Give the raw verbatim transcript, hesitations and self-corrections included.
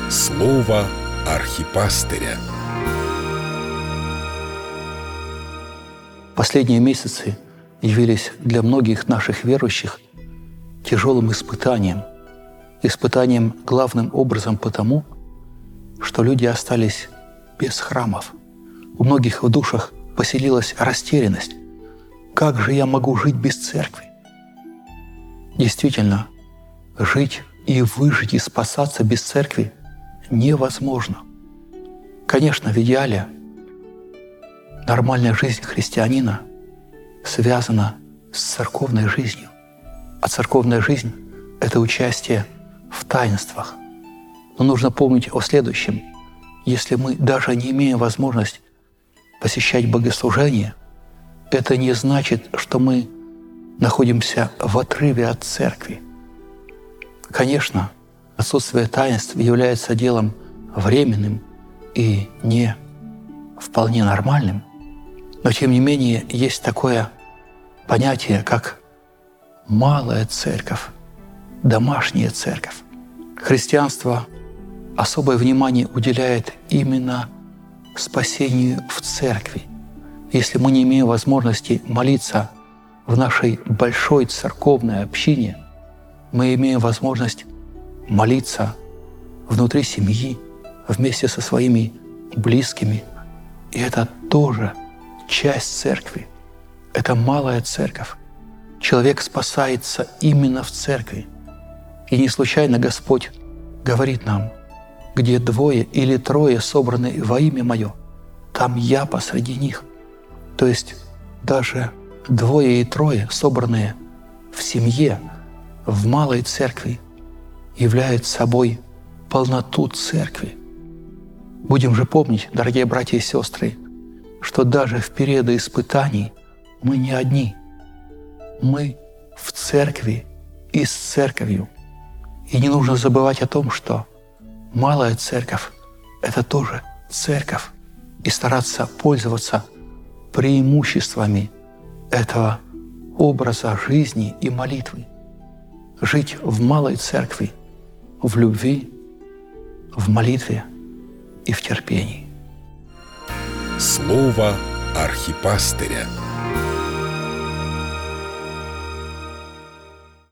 Слово архипастыря. Последние месяцы явились для многих наших верующих тяжелым испытанием. Испытанием главным образом потому, что люди остались без храмов. У многих в душах поселилась растерянность. Как же я могу жить без церкви? Действительно, жить и выжить, и спасаться без церкви невозможно. Конечно, в идеале нормальная жизнь христианина связана с церковной жизнью. А церковная жизнь — это участие в таинствах. Но нужно помнить о следующем. Если мы даже не имеем возможности посещать богослужения, это не значит, что мы находимся в отрыве от церкви. Конечно, отсутствие таинств является делом временным и не вполне нормальным, но тем не менее есть такое понятие, как малая церковь, домашняя церковь. Христианство особое внимание уделяет именно спасению в церкви. Если мы не имеем возможности молиться в нашей большой церковной общине, мы имеем возможность молиться внутри семьи, вместе со своими близкими. И это тоже часть церкви. Это малая церковь. Человек спасается именно в церкви. И не случайно Господь говорит нам: где двое или трое собраны во имя Мое, там Я посреди них. То есть даже двое и трое, собранные в семье, в малой церкви, являются собой полноту церкви. Будем же помнить, дорогие братья и сестры, что даже в периоды испытаний мы не одни. Мы в церкви и с церковью. И не нужно забывать о том, что малая церковь — это тоже церковь, и стараться пользоваться преимуществами этого образа жизни и молитвы. Жить в малой церкви, в любви, в молитве и в терпении. Слово архипастыря.